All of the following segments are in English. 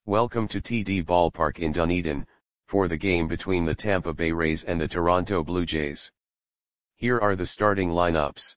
Welcome to TD Ballpark in Dunedin, for the game between the Tampa Bay Rays and the Toronto Blue Jays. Here are the starting lineups.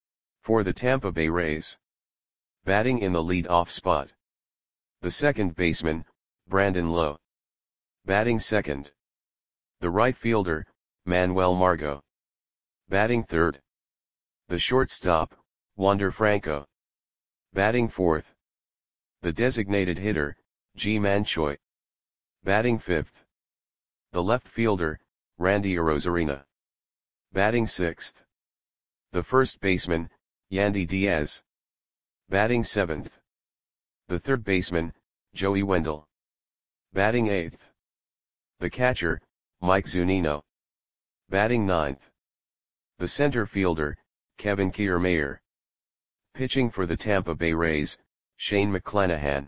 For the Tampa Bay Rays. Batting in the lead-off spot. The second baseman, Brandon Lowe. Batting second. The right fielder, Manuel Margot. Batting third. The shortstop, Wander Franco. Batting fourth. The designated hitter, Ji-Man Choi. Batting fifth. The left fielder, Randy Arozarena. Batting sixth. The first baseman, Yandy Diaz. Batting seventh. The third baseman, Joey Wendle. Batting eighth. The catcher, Mike Zunino. Batting ninth. The center fielder, Kevin Kiermaier. Pitching for the Tampa Bay Rays, Shane McClanahan.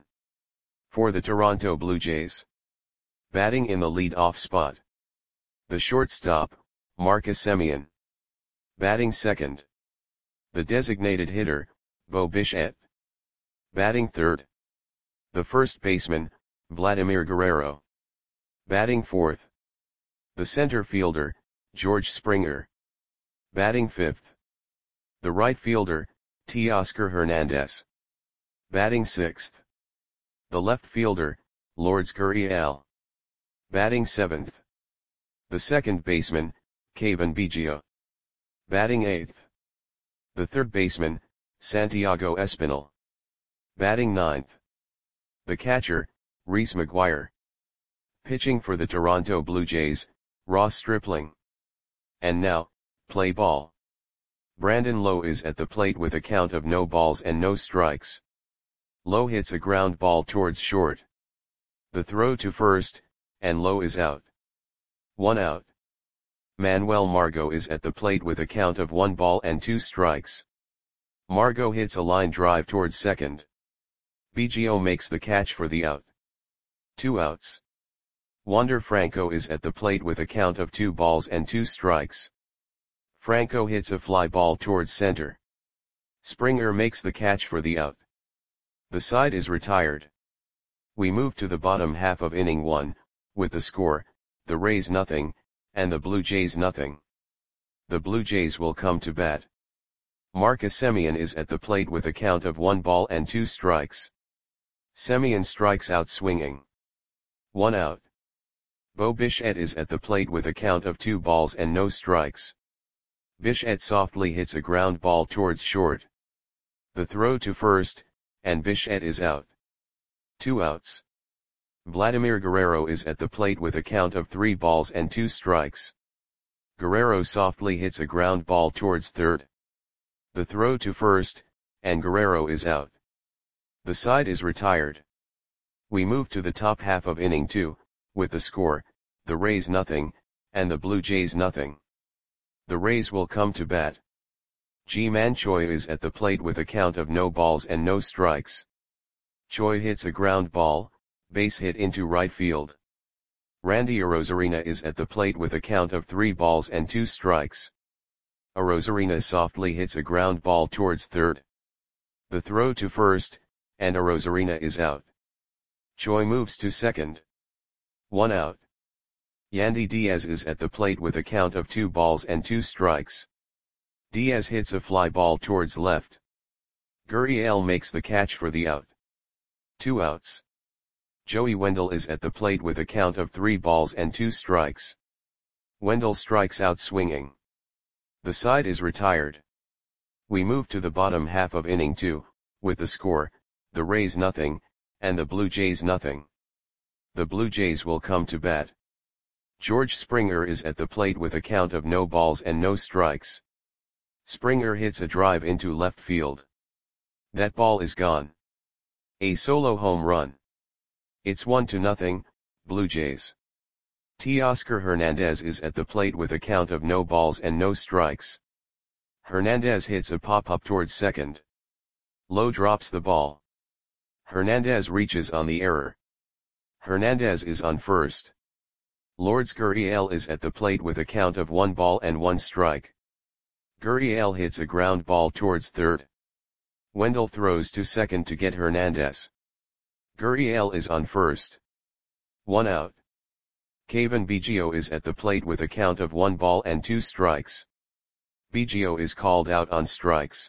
For the Toronto Blue Jays. Batting in the lead-off spot. The shortstop, Marcus Semien. Batting second. The designated hitter, Bo Bichette. Batting third. The first baseman, Vladimir Guerrero. Batting fourth. The center fielder, George Springer. Batting fifth. The right fielder, Teoscar Hernandez. Batting sixth. The left fielder, Lourdes Gurriel. Batting seventh. The second baseman, Cavan Biggio. Batting eighth. The third baseman, Santiago Espinal. Batting ninth. The catcher, Reese McGuire. Pitching for the Toronto Blue Jays, Ross Stripling. And now, play ball. Brandon Lowe is at the plate with a count of no balls and no strikes. Lowe hits a ground ball towards short. The throw to first, and Lowe is out. 1 out. Manuel Margot is at the plate with a count of 1 ball and 2 strikes. Margot hits a line drive towards second. Biggio makes the catch for the out. 2 outs. Wander Franco is at the plate with a count of 2 balls and 2 strikes. Franco hits a fly ball towards center. Springer makes the catch for the out. The side is retired. We move to the bottom half of inning 1, with the score, the Rays nothing, and the Blue Jays nothing. The Blue Jays will come to bat. Marcus Semien is at the plate with a count of 1 ball and 2 strikes. Semien strikes out swinging. 1 out. Bo Bichette is at the plate with a count of 2 balls and no strikes. Bichette softly hits a ground ball towards short. The throw to first, and Bichette is out. 2 outs. Vladimir Guerrero is at the plate with a count of 3 balls and 2 strikes. Guerrero softly hits a ground ball towards third. The throw to first, and Guerrero is out. The side is retired. We move to the top half of inning 2, with the score, the Rays nothing, and the Blue Jays nothing. The Rays will come to bat. Ji-Man Choi is at the plate with a count of no balls and no strikes. Choi hits a ground ball, base hit into right field. Randy Arozarena is at the plate with a count of 3 balls and 2 strikes. Arozarena softly hits a ground ball towards third. The throw to first, and Arozarena is out. Choi moves to second. 1 out. Yandy Diaz is at the plate with a count of 2 balls and 2 strikes. Diaz hits a fly ball towards left. Gurriel makes the catch for the out. 2 outs. Joey Wendle is at the plate with a count of 3 balls and 2 strikes. Wendle strikes out swinging. The side is retired. We move to the bottom half of inning 2, with the score, the Rays nothing, and the Blue Jays nothing. The Blue Jays will come to bat. George Springer is at the plate with a count of no balls and no strikes. Springer hits a drive into left field. That ball is gone. A solo home run. It's 1-0, Blue Jays. Teoscar Hernandez is at the plate with a count of no balls and no strikes. Hernandez hits a pop-up towards second. Lowe drops the ball. Hernandez reaches on the error. Hernandez is on first. Lourdes Gurriel is at the plate with a count of 1 ball and 1 strike. Gurriel hits a ground ball towards third. Wendle throws to second to get Hernandez. Gurriel is on first. 1 out. Kevin Biggio is at the plate with a count of 1 ball and 2 strikes. Biggio is called out on strikes.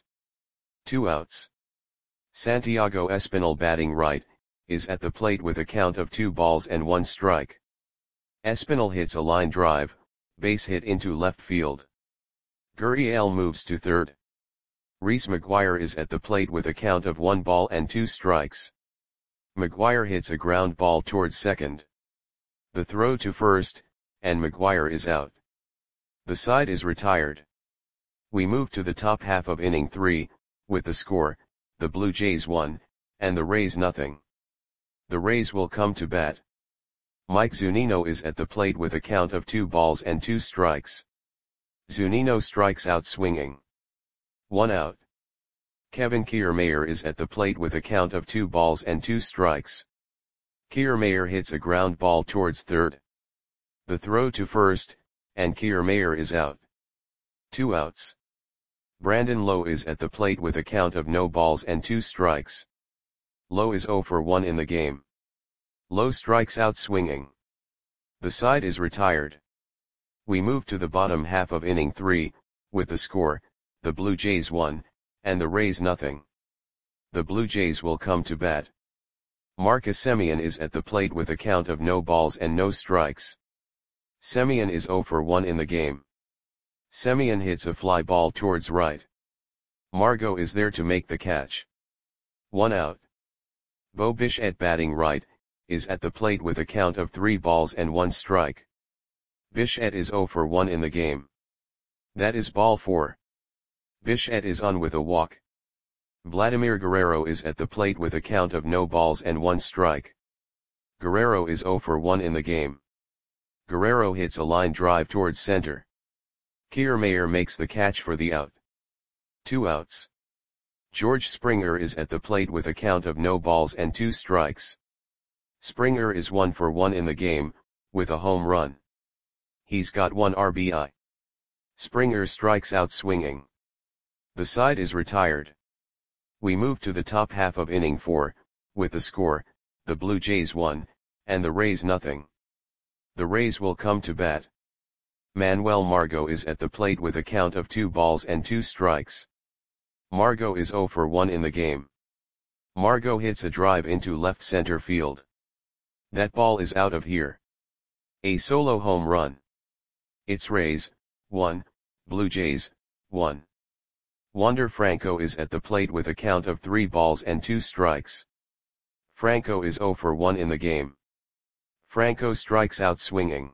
2 outs. Santiago Espinal batting right, is at the plate with a count of 2 balls and 1 strike. Espinal hits a line drive, base hit into left field. Gurriel moves to third. Reese McGuire is at the plate with a count of 1 ball and 2 strikes. McGuire hits a ground ball towards second. The throw to first, and McGuire is out. The side is retired. We move to the top half of inning 3, with the score, the Blue Jays 1, and the Rays nothing. The Rays will come to bat. Mike Zunino is at the plate with a count of 2 balls and 2 strikes. Zunino strikes out swinging. 1 out. Kevin Kiermaier is at the plate with a count of 2 balls and 2 strikes. Kiermaier hits a ground ball towards third. The throw to first, and Kiermaier is out. 2 outs. Brandon Lowe is at the plate with a count of no balls and 2 strikes. Lowe is 0 for 1 in the game. Lowe strikes out swinging. The side is retired. We move to the bottom half of inning 3, with the score, the Blue Jays 1, and the Rays nothing. The Blue Jays will come to bat. Marcus Semien is at the plate with a count of no balls and no strikes. Semien is 0 for 1 in the game. Semien hits a fly ball towards right. Margot is there to make the catch. 1 out. Bo Bichette batting right, is at the plate with a count of 3 balls and 1 strike. Bichette is 0 for 1 in the game. That is ball 4. Bichette is on with a walk. Vladimir Guerrero is at the plate with a count of no balls and 1 strike. Guerrero is 0 for 1 in the game. Guerrero hits a line drive towards center. Kiermaier makes the catch for the out. 2 outs. George Springer is at the plate with a count of no balls and 2 strikes. Springer is 1 for 1 in the game, with a home run. He's got 1 RBI. Springer strikes out swinging. The side is retired. We move to the top half of inning 4, with the score, the Blue Jays 1, and the Rays nothing. The Rays will come to bat. Manuel Margot is at the plate with a count of 2 balls and 2 strikes. Margot is 0 for 1 in the game. Margot hits a drive into left center field. That ball is out of here. A solo home run. It's Rays, 1, Blue Jays, 1. Wander Franco is at the plate with a count of 3 balls and 2 strikes. Franco is 0 for 1 in the game. Franco strikes out swinging.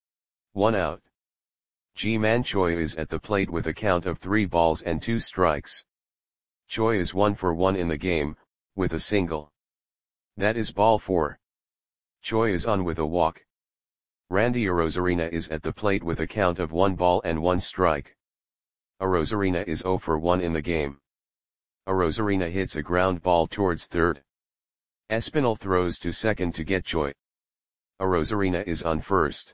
1 out. Ji-Man Choi is at the plate with a count of 3 balls and 2 strikes. Choi is 1 for 1 in the game, with a single. That is ball 4. Choi is on with a walk. Randy Arozarena is at the plate with a count of 1 ball and 1 strike. Arozarena is 0 for 1 in the game. Arozarena hits a ground ball towards third. Espinal throws to second to get Choi. Arozarena is on first.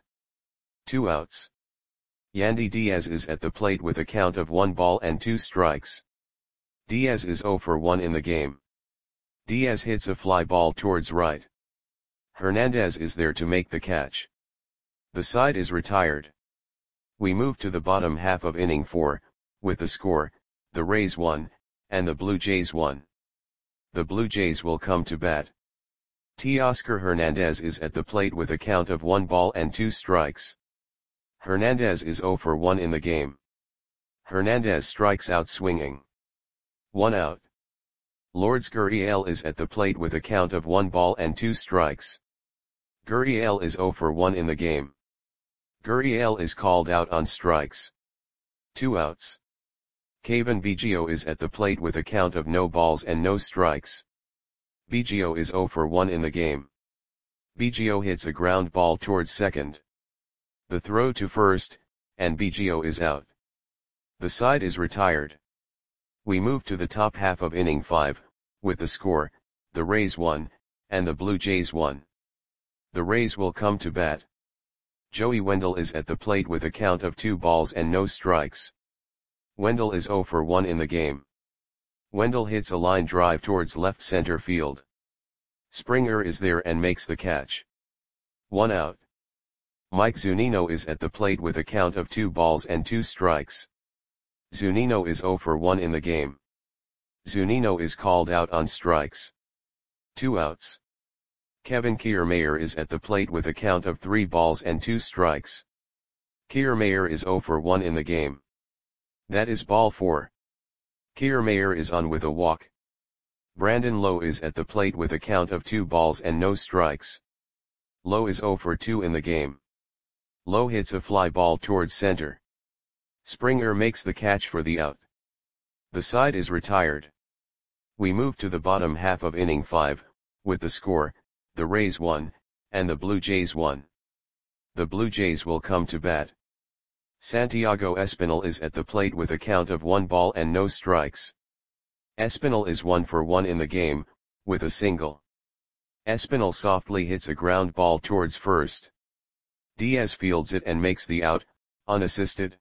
2 outs. Yandy Diaz is at the plate with a count of 1 ball and 2 strikes. Diaz is 0 for 1 in the game. Diaz hits a fly ball towards right. Hernandez is there to make the catch. The side is retired. We move to the bottom half of inning 4, with the score, the Rays 1, and the Blue Jays 1. The Blue Jays will come to bat. Teoscar Hernandez is at the plate with a count of 1 ball and 2 strikes. Hernandez is 0 for 1 in the game. Hernandez strikes out swinging. 1 out. Lourdes Gurriel is at the plate with a count of 1 ball and 2 strikes. Gurriel is 0 for 1 in the game. Gurriel is called out on strikes. 2 outs. Kevin Biggio is at the plate with a count of no balls and no strikes. Biggio is 0 for 1 in the game. Biggio hits a ground ball towards second. The throw to first, and Biggio is out. The side is retired. We move to the top half of inning 5, with the score, the Rays 1, and the Blue Jays 1. The Rays will come to bat. Joey Wendell is at the plate with a count of 2 balls and no strikes. Wendell is 0 for 1 in the game. Wendell hits a line drive towards left center field. Springer is there and makes the catch. 1 out. Mike Zunino is at the plate with a count of 2 balls and 2 strikes. Zunino is 0 for 1 in the game. Zunino is called out on strikes. 2 outs. Kevin Kiermaier is at the plate with a count of 3 balls and 2 strikes. Kiermaier is 0 for 1 in the game. That is ball 4. Kiermaier is on with a walk. Brandon Lowe is at the plate with a count of 2 balls and no strikes. Lowe is 0 for 2 in the game. Lowe hits a fly ball towards center. Springer makes the catch for the out. The side is retired. We move to the bottom half of inning 5, with the score, the Rays 1, and the Blue Jays 1. The Blue Jays will come to bat. Santiago Espinal is at the plate with a count of 1 ball and no strikes. Espinal is 1 for 1 in the game, with a single. Espinal softly hits a ground ball towards first. Diaz fields it and makes the out, unassisted.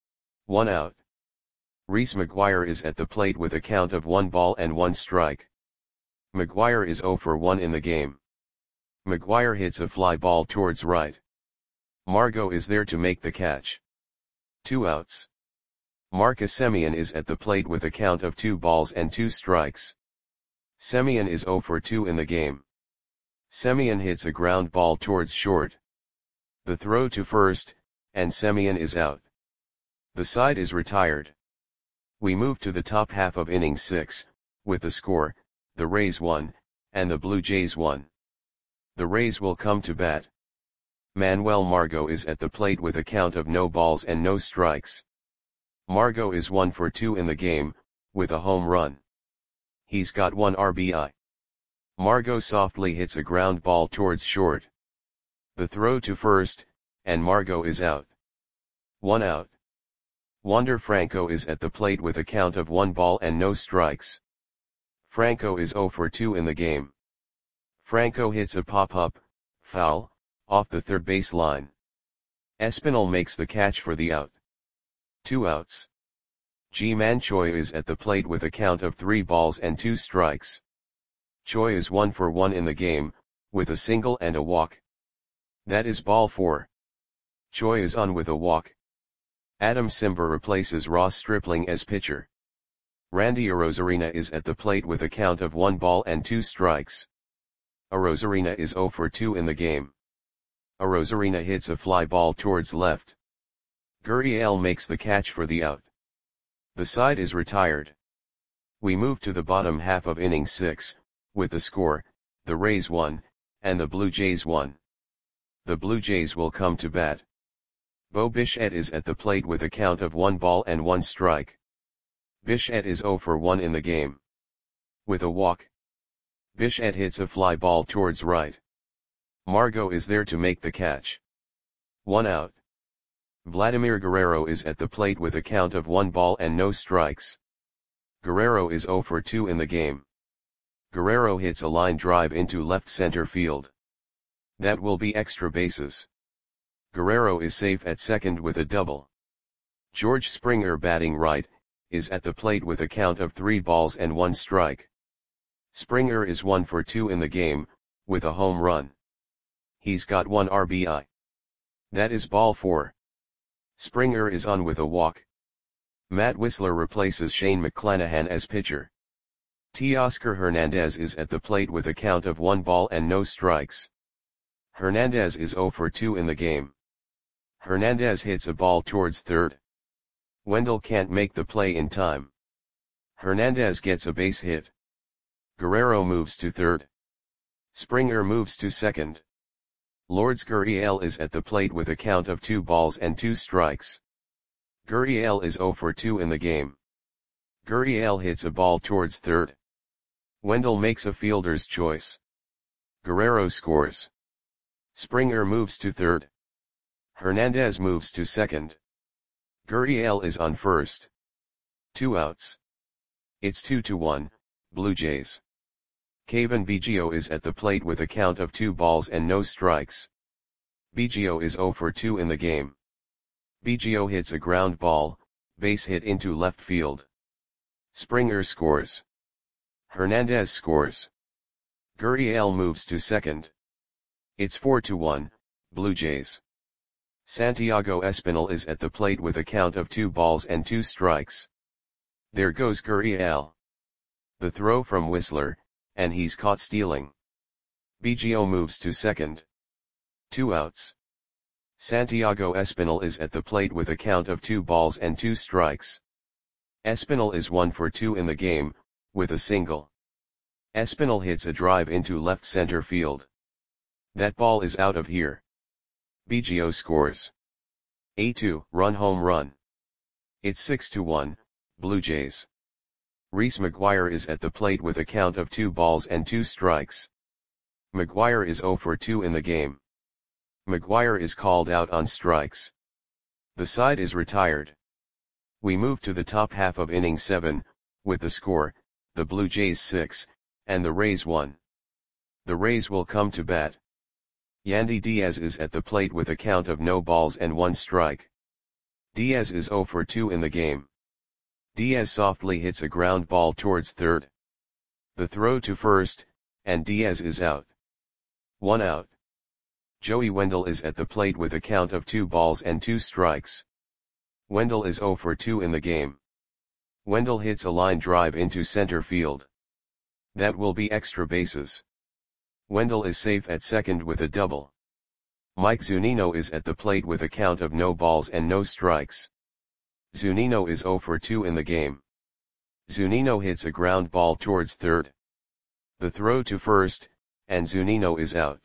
1 out. Reese McGuire is at the plate with a count of 1 ball and 1 strike. McGuire is 0 for 1 in the game. McGuire hits a fly ball towards right. Margot is there to make the catch. 2 outs. Marcus Semien is at the plate with a count of 2 balls and 2 strikes. Semien is 0 for 2 in the game. Semien hits a ground ball towards short. The throw to first, and Semien is out. The side is retired. We move to the top half of inning 6, with the score, the Rays 1, and the Blue Jays 1. The Rays will come to bat. Manuel Margot is at the plate with a count of no balls and no strikes. Margot is 1 for 2 in the game, with a home run. He's got 1 RBI. Margot softly hits a ground ball towards short. The throw to first, and Margot is out. 1 out. Wander Franco is at the plate with a count of 1 ball and no strikes. Franco is 0 for 2 in the game. Franco hits a pop-up, foul, off the third base line. Espinal makes the catch for the out. 2 outs. Ji-Man Choi is at the plate with a count of 3 balls and 2 strikes. Choi is 1 for 1 in the game, with a single and a walk. That is ball 4. Choi is on with a walk. Adam Simber replaces Ross Stripling as pitcher. Randy Arozarena is at the plate with a count of 1 ball and 2 strikes. Arozarena is 0 for 2 in the game. Arozarena hits a fly ball towards left. Gurriel makes the catch for the out. The side is retired. We move to the bottom half of inning 6, with the score, the Rays 1, and the Blue Jays 1. The Blue Jays will come to bat. Bo Bichette is at the plate with a count of 1 ball and 1 strike. Bichette is 0 for 1 in the game. With a walk. Bichette hits a fly ball towards right. Margot is there to make the catch. 1 out. Vladimir Guerrero is at the plate with a count of 1 ball and no strikes. Guerrero is 0 for 2 in the game. Guerrero hits a line drive into left center field. That will be extra bases. Guerrero is safe at second with a double. George Springer, batting right, is at the plate with a count of 3 balls and 1 strike. Springer is 1 for 2 in the game, with a home run. He's got 1 RBI. That is ball 4. Springer is on with a walk. Matt Wisler replaces Shane McClanahan as pitcher. Teoscar Hernandez is at the plate with a count of 1 ball and no strikes. Hernandez is 0 for 2 in the game. Hernandez hits a ball towards third. Wendell can't make the play in time. Hernandez gets a base hit. Guerrero moves to third. Springer moves to second. Lourdes Gurriel is at the plate with a count of 2 balls and 2 strikes. Gurriel is 0 for 2 in the game. Gurriel hits a ball towards third. Wendell makes a fielder's choice. Guerrero scores. Springer moves to third. Hernandez moves to second. Gurriel is on first. 2 outs. It's 2-1, Blue Jays. Cavan Biggio is at the plate with a count of 2 balls and no strikes. Biggio is 0 for 2 in the game. Biggio hits a ground ball, base hit into left field. Springer scores. Hernandez scores. Gurriel moves to second. It's 4-1, Blue Jays. Santiago Espinal is at the plate with a count of 2 balls and 2 strikes. There goes Gurriel. The throw from Whistler, and he's caught stealing. Biggio moves to second. 2 outs. Santiago Espinal is at the plate with a count of 2 balls and 2 strikes. Espinal is 1 for 2 in the game, with a single. Espinal hits a drive into left center field. That ball is out of here. Biggio scores a 2-run home run. It's 6-1, Blue Jays. Reese McGuire is at the plate with a count of 2 balls and 2 strikes. McGuire is 0 for 2 in the game. McGuire is called out on strikes. The side is retired. We move to the top half of inning 7, with the score, the Blue Jays 6, and the Rays 1. The Rays will come to bat. Yandy Diaz is at the plate with a count of no balls and 1 strike. Diaz is 0 for 2 in the game. Diaz softly hits a ground ball towards third. The throw to first, and Diaz is out. 1 out. Joey Wendell is at the plate with a count of 2 balls and 2 strikes. Wendell is 0 for 2 in the game. Wendell hits a line drive into center field. That will be extra bases. Wendell is safe at second with a double. Mike Zunino is at the plate with a count of no balls and no strikes. Zunino is 0 for 2 in the game. Zunino hits a ground ball towards third. The throw to first, and Zunino is out.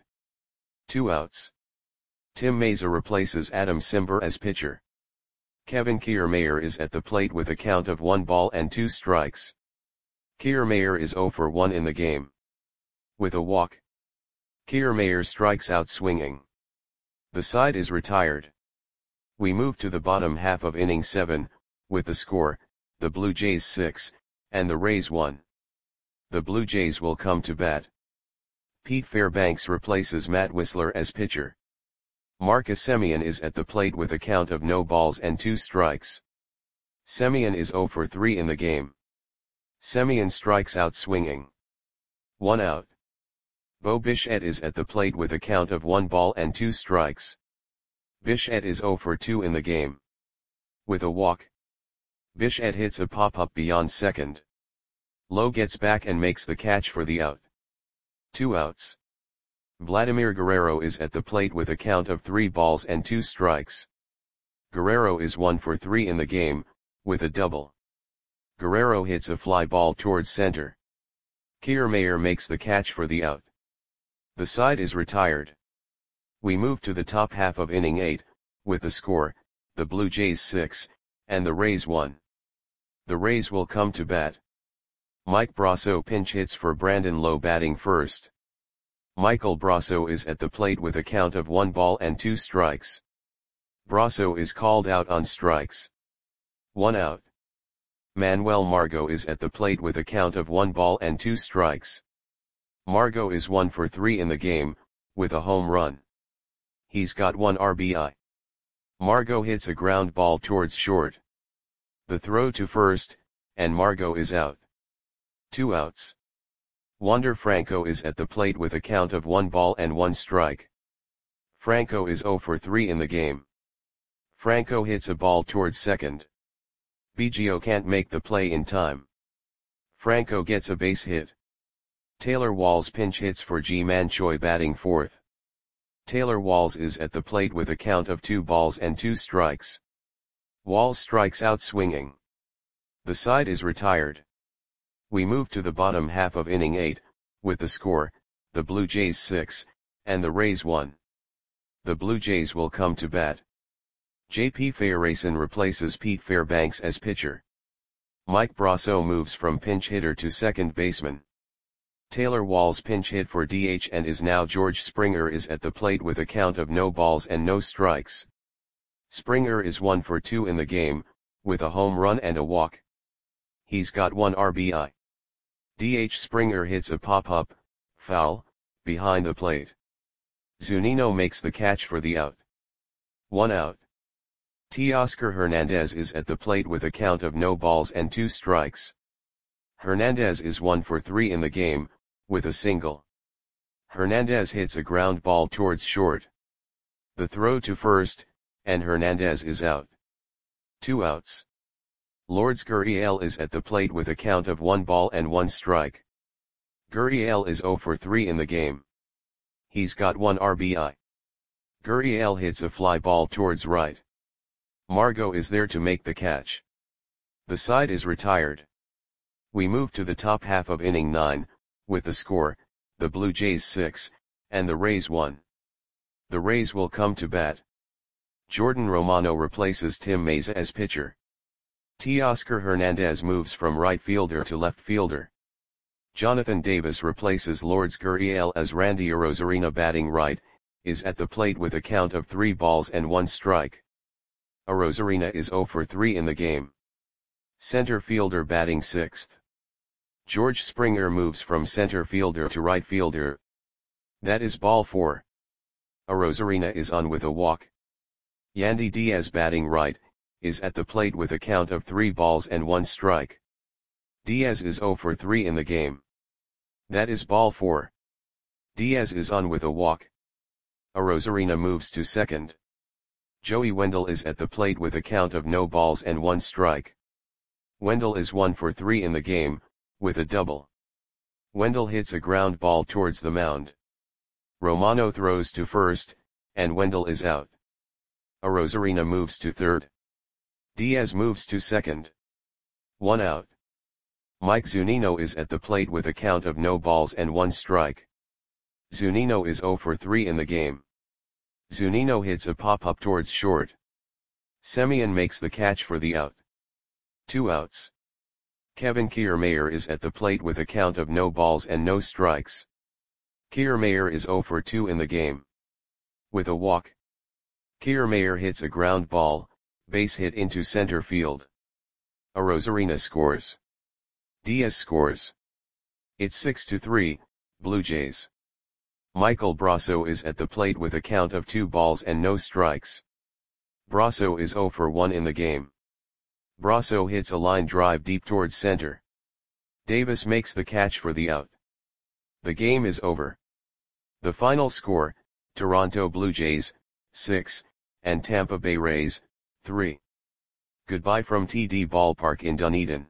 2 outs. Tim Mayza replaces Adam Cimber as pitcher. Kevin Kiermaier is at the plate with a count of 1 ball and 2 strikes. Kiermaier is 0 for 1 in the game. With a walk. Kiermaier strikes out swinging. The side is retired. We move to the bottom half of inning 7, with the score, the Blue Jays 6, and the Rays 1. The Blue Jays will come to bat. Pete Fairbanks replaces Matt Whistler as pitcher. Marcus Semien is at the plate with a count of no balls and 2 strikes. Semien is 0 for 3 in the game. Semien strikes out swinging. 1 out. Bo Bichette is at the plate with a count of 1 ball and 2 strikes. Bichette is 0 for 2 in the game. With a walk. Bichette hits a pop-up beyond second. Lowe gets back and makes the catch for the out. 2 outs. Vladimir Guerrero is at the plate with a count of 3 balls and 2 strikes. Guerrero is 1 for 3 in the game, with a double. Guerrero hits a fly ball towards center. Kiermaier makes the catch for the out. The side is retired. We move to the top half of inning 8, with the score, the Blue Jays 6, and the Rays 1. The Rays will come to bat. Mike Brasso pinch hits for Brandon Lowe batting first. Michael Brasso is at the plate with a count of 1 ball and 2 strikes. Brasso is called out on strikes. 1 out. Manuel Margot is at the plate with a count of 1 ball and 2 strikes. Margot is 1 for 3 in the game, with a home run. He's got 1 RBI. Margot hits a ground ball towards short. The throw to first, and Margot is out. 2 outs. Wander Franco is at the plate with a count of 1 ball and 1 strike. Franco is 0 for 3 in the game. Franco hits a ball towards second. Biggio can't make the play in time. Franco gets a base hit. Taylor Walls pinch hits for Ji-Man Choi batting fourth. Taylor Walls is at the plate with a count of 2 balls and 2 strikes. Walls strikes out swinging. The side is retired. We move to the bottom half of inning 8, with the score, the Blue Jays 6, and the Rays 1. The Blue Jays will come to bat. J.P. Fairracin replaces Pete Fairbanks as pitcher. Mike Brasso moves from pinch hitter to second baseman. Taylor Walls pinch hit for DH and is now George Springer is at the plate with a count of no balls and no strikes. Springer is 1 for 2 in the game, with a home run and a walk. He's got 1 RBI. DH Springer hits a pop-up, foul, behind the plate. Zunino makes the catch for the out. 1 out. Teoscar Hernandez is at the plate with a count of no balls and 2 strikes. Hernandez is 1 for 3 in the game, with a single. Hernandez hits a ground ball towards short. The throw to first, and Hernandez is out. 2 outs. Lourdes Gurriel is at the plate with a count of 1 ball and 1 strike. Gurriel is 0 for 3 in the game. He's got 1 RBI. Gurriel hits a fly ball towards right. Margot is there to make the catch. The side is retired. We move to the top half of inning 9, with the score, the Blue Jays 6, and the Rays 1. The Rays will come to bat. Jordan Romano replaces Tim Mayza as pitcher. Teoscar Hernandez moves from right fielder to left fielder. Jonathan Davis replaces Lourdes Gurriel as Randy Arozarena batting right, is at the plate with a count of 3 balls and 1 strike. Arozarena is 0 for 3 in the game. Center fielder batting 6th. George Springer moves from center fielder to right fielder. That is ball 4. Arozarena is on with a walk. Yandy Diaz batting right, is at the plate with a count of 3 balls and 1 strike. Diaz is 0 for 3 in the game. That is ball 4. Diaz is on with a walk. Arozarena moves to second. Joey Wendell is at the plate with a count of no balls and 1 strike. Wendell is 1 for 3 in the game, with a double. Wendell hits a ground ball towards the mound. Romano throws to first, and Wendell is out. Arozarena moves to third. Diaz moves to second. 1 out. Mike Zunino is at the plate with a count of no balls and 1 strike. Zunino is 0 for 3 in the game. Zunino hits a pop-up towards short. Semien makes the catch for the out. 2 outs. Kevin Kiermaier is at the plate with a count of no balls and no strikes. Kiermaier is 0 for 2 in the game. With a walk. Kiermaier hits a ground ball, base hit into center field. Arozarena scores. Diaz scores. It's 6-3, Blue Jays. Michael Brasso is at the plate with a count of 2 balls and no strikes. Brasso is 0 for 1 in the game. Brasso hits a line drive deep towards center. Davis makes the catch for the out. The game is over. The final score, Toronto Blue Jays, 6, and Tampa Bay Rays, 3. Goodbye from TD Ballpark in Dunedin.